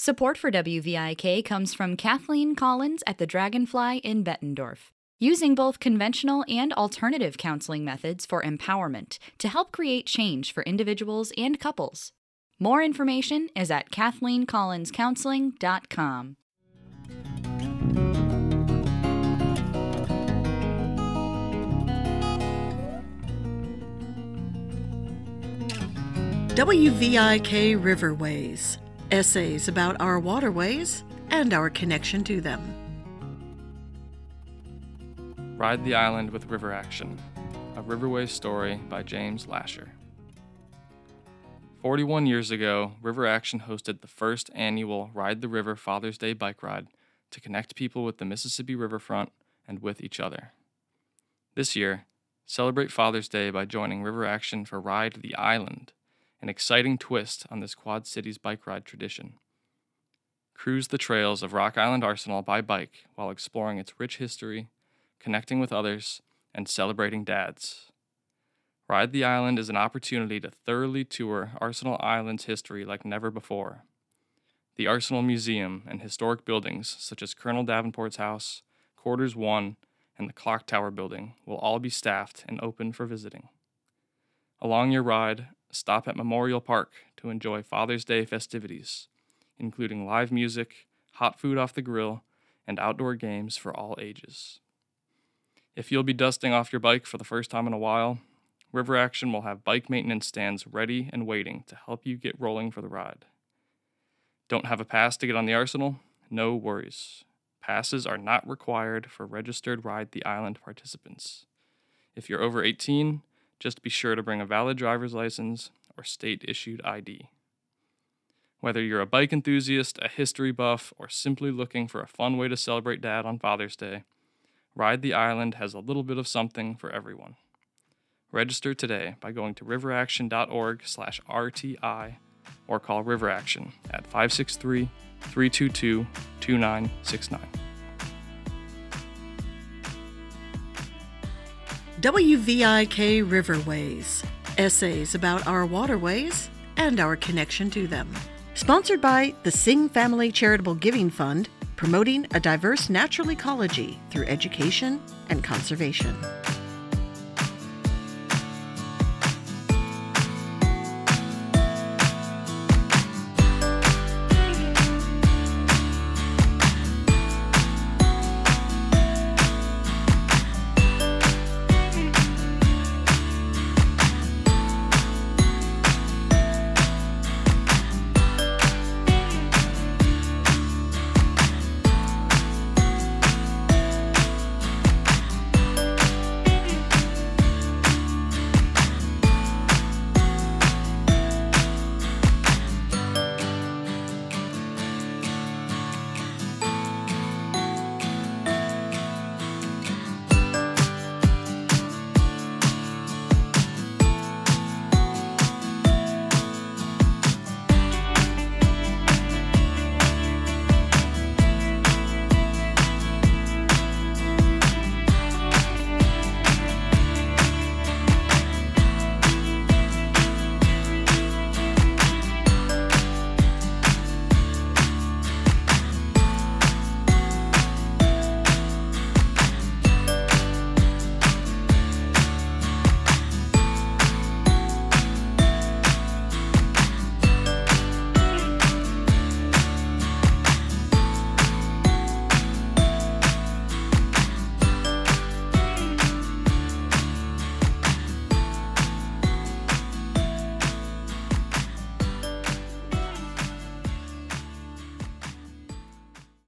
Support for WVIK comes from Kathleen Collins at the Dragonfly in Bettendorf, using both conventional and alternative counseling methods for empowerment to help create change for individuals and couples. More information is at KathleenCollinsCounseling.com. WVIK Riverways, essays about our waterways and our connection to them. Ride the Island with River Action, a Riverway story by James Lasher. 41 years ago, River Action hosted the first annual Ride the River Father's Day bike ride to connect people with the Mississippi riverfront and with each other. This year, celebrate Father's Day by joining River Action for Ride the Island, an exciting twist on this Quad Cities bike ride tradition. Cruise the trails of Rock Island Arsenal by bike while exploring its rich history, connecting with others, and celebrating dads. Ride the Island is an opportunity to thoroughly tour Arsenal Island's history like never before. The Arsenal Museum and historic buildings such as Colonel Davenport's house, Quarters 1, and the Clock Tower building will all be staffed and open for visiting. Along your ride, stop at Memorial Park to enjoy Father's Day festivities, including live music, hot food off the grill, and outdoor games for all ages. If you'll be dusting off your bike for the first time in a while, River Action will have bike maintenance stands ready and waiting to help you get rolling for the ride. Don't have a pass to get on the Arsenal? No worries. Passes are not required for registered Ride the Island participants. If you're over 18, just be sure to bring a valid driver's license or state-issued ID. Whether you're a bike enthusiast, a history buff, or simply looking for a fun way to celebrate Dad on Father's Day, Ride the Island has a little bit of something for everyone. Register today by going to riveraction.org/RTI or call River Action at 563-322-2969. WVIK Riverways, essays about our waterways and our connection to them. Sponsored by the Singh Family Charitable Giving Fund, promoting a diverse natural ecology through education and conservation.